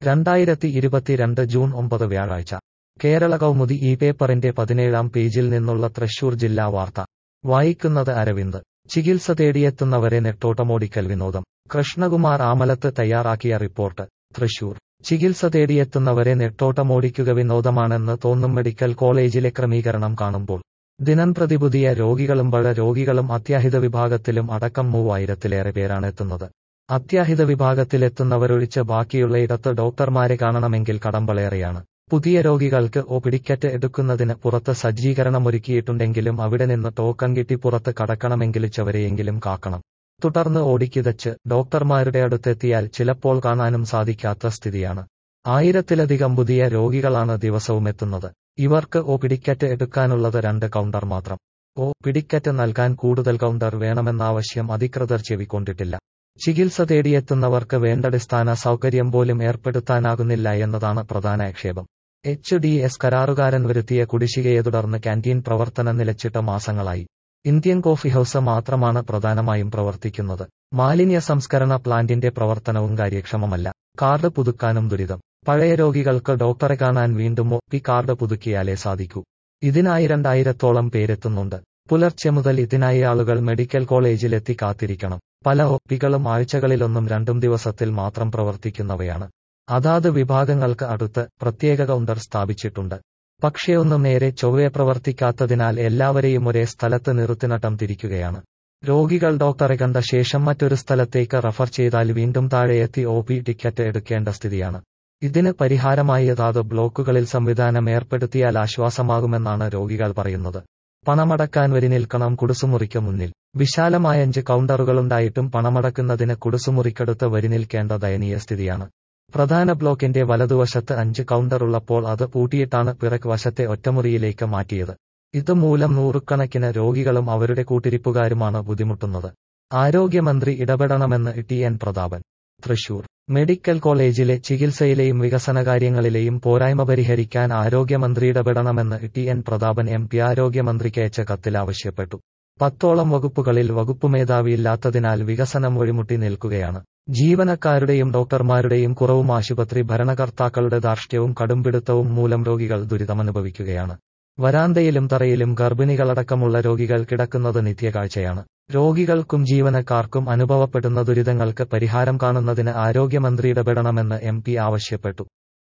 2022 June 9 വ്യാഴാഴ്ച കേരള കൗമുദി ഈ പേപ്പറിന്റെ 17-ാം പേജിൽ നിന്നുള്ള തൃശൂർ ജില്ലാ വാർത്ത വായിക്കുന്നത് അരവിന്ദ്. ചികിത്സ തേടിയെത്തുന്നവരെ നെട്ടോട്ടമോടിക്കൽ വിനോദം. കൃഷ്ണകുമാർ ആമലത്ത് തയ്യാറാക്കിയ റിപ്പോർട്ട്. തൃശൂർ. ചികിത്സ തേടിയെത്തുന്നവരെ നെട്ടോട്ടമോടിക്കുക വിനോദമാണെന്ന് തോന്നും മെഡിക്കൽ കോളേജിലെ ക്രമീകരണം കാണുമ്പോൾ. ദിനംപ്രതി പുതിയ രോഗികളും രോഗികളും അത്യാഹിത വിഭാഗത്തിലും അടക്കം 3000-ലേറെ പേരാണ് എത്തുന്നത്. അത്യാഹിത വിഭാഗത്തിലെത്തുന്നവരൊഴിച്ച് ബാക്കിയുള്ളയിടത്ത് ഡോക്ടർമാരെ കാണണമെങ്കിൽ കടമ്പളേറെയാണ്. പുതിയ രോഗികൾക്ക് പിടിക്കറ്റ് എടുക്കുന്നതിന് പുറത്ത് സജ്ജീകരണമൊരുക്കിയിട്ടുണ്ടെങ്കിലും അവിടെ നിന്ന് ടോക്കൺ കിട്ടി പുറത്ത് കടക്കണമെങ്കിലുച്ചവരെയെങ്കിലും കാക്കണം. തുടർന്ന് ഓടിക്കിതച്ച് ഡോക്ടർമാരുടെ അടുത്തെത്തിയാൽ ചിലപ്പോൾ കാണാനും സാധിക്കാത്ത സ്ഥിതിയാണ്. 1000-ലധികം പുതിയ രോഗികളാണ് ദിവസവും എത്തുന്നത്. ഇവർക്ക് പിടിക്കറ്റ് എടുക്കാനുള്ളത് 2 കൗണ്ടർ മാത്രം. പിടിക്കറ്റ് നൽകാൻ കൂടുതൽ കൗണ്ടർ വേണമെന്നാവശ്യം അധികൃതർ ചെവിക്കൊണ്ടിട്ടില്ല. ചികിത്സ തേടിയെത്തുന്നവർക്ക് വേണ്ടടിസ്ഥാന സൗകര്യം പോലും ഏർപ്പെടുത്താനാകുന്നില്ല എന്നതാണ് പ്രധാന ആക്ഷേപം. HDS കരാറുകാരൻ വരുത്തിയ കുടിശ്ശികയെ തുടർന്ന് കാന്റീൻ പ്രവർത്തനം നിലച്ചിട്ട മാസങ്ങളായി. ഇന്ത്യൻ കോഫി ഹൌസ് മാത്രമാണ് പ്രധാനമായും പ്രവർത്തിക്കുന്നത്. മാലിന്യ സംസ്കരണ പ്ലാന്റിന്റെ പ്രവർത്തനവും കാര്യക്ഷമമല്ല. കാർഡ് പുതുക്കാനും ദുരിതം. പഴയ രോഗികൾക്ക് ഡോക്ടറെ കാണാൻ വീണ്ടും കാർഡ് പുതുക്കിയാലേ സാധിക്കൂ. ഇതിനായി 2000-ഓളം പേരെത്തുന്നുണ്ട്. പുലർച്ചെ മുതൽ ഇതിനായി ആളുകൾ മെഡിക്കൽ കോളേജിലെത്തി കാത്തിരിക്കണം. പല ഒപ്പികളും ആഴ്ചകളിലൊന്നും 2 ദിവസത്തിൽ മാത്രം പ്രവർത്തിക്കുന്നവയാണ്. അതാത് വിഭാഗങ്ങൾക്ക് അടുത്ത് പ്രത്യേക കൗണ്ടർ സ്ഥാപിച്ചിട്ടുണ്ട്. പക്ഷേ ഒന്നും നേരെ ചൊവ്വെ പ്രവർത്തിക്കാത്തതിനാൽ എല്ലാവരെയും ഒരേ സ്ഥലത്ത് നിർത്തിനട്ടം തിരിക്കുകയാണ്. രോഗികൾ ഡോക്ടറെ കണ്ട ശേഷം മറ്റൊരു സ്ഥലത്തേക്ക് റഫർ ചെയ്താൽ വീണ്ടും താഴെയെത്തി ടിക്കറ്റ് എടുക്കേണ്ട സ്ഥിതിയാണ്. ഇതിന് പരിഹാരമായി അതാത് ബ്ലോക്കുകളിൽ സംവിധാനം ഏർപ്പെടുത്തിയാൽ ആശ്വാസമാകുമെന്നാണ് രോഗികൾ പറയുന്നത്. പണമടക്കാൻ വരി നിൽക്കണം കുടുസുമുറിക്ക് മുന്നിൽ. വിശാലമായ 5 കൗണ്ടറുകളുണ്ടായിട്ടും പണമടക്കുന്നതിന് കുടുസുമുറിക്കടുത്ത് വരി നിൽക്കേണ്ട ദയനീയ സ്ഥിതിയാണ്. പ്രധാന ബ്ലോക്കിന്റെ വലതുവശത്ത് 5 കൗണ്ടറുള്ളപ്പോൾ അത് പൂട്ടിയിട്ടാണ് പിറക് വശത്തെ ഒറ്റമുറിയിലേക്ക് മാറ്റിയത്. ഇതുമൂലം നൂറുകണക്കിന് രോഗികളും അവരുടെ കൂട്ടിരിപ്പുകാരുമാണ് ബുദ്ധിമുട്ടുന്നത്. ആരോഗ്യമന്ത്രി ഇടപെടണമെന്ന് TN പ്രതാപൻ. തൃശൂർ. മെഡിക്കൽ കോളേജിലെ ചികിത്സയിലെയും വികസനകാര്യങ്ങളിലെയും പോരായ്മ പരിഹരിക്കാൻ ആരോഗ്യമന്ത്രി ഇടപെടണമെന്ന് TN പ്രതാപൻ MP ആരോഗ്യമന്ത്രിക്കയച്ച കത്തിൽ ആവശ്യപ്പെട്ടു. 10ഓളം വകുപ്പുകളിൽ വകുപ്പുമേധാവിയില്ലാത്തതിനാൽ വികസനം വഴിമുട്ടി നിൽക്കുകയാണ്. ജീവനക്കാരുടെയും ഡോക്ടർമാരുടെയും കുറവും ആശുപത്രി ഭരണകർത്താക്കളുടെ ധാർഷ്ട്യവും കടുംപിടുത്തവും മൂലം രോഗികൾ ദുരിതമനുഭവിക്കുകയാണ്. വരാന്തയിലും തറയിലും ഗർഭിണികളടക്കമുള്ള രോഗികൾ കിടക്കുന്നത് നിത്യകാഴ്ചയാണ്. രോഗികൾക്കും ജീവനക്കാർക്കും അനുഭവപ്പെടുന്ന ദുരിതങ്ങൾക്ക് പരിഹാരം കാണുന്നതിന് ആരോഗ്യമന്ത്രി ഇടപെടണമെന്ന് MP ആവശ്യപ്പെട്ടു.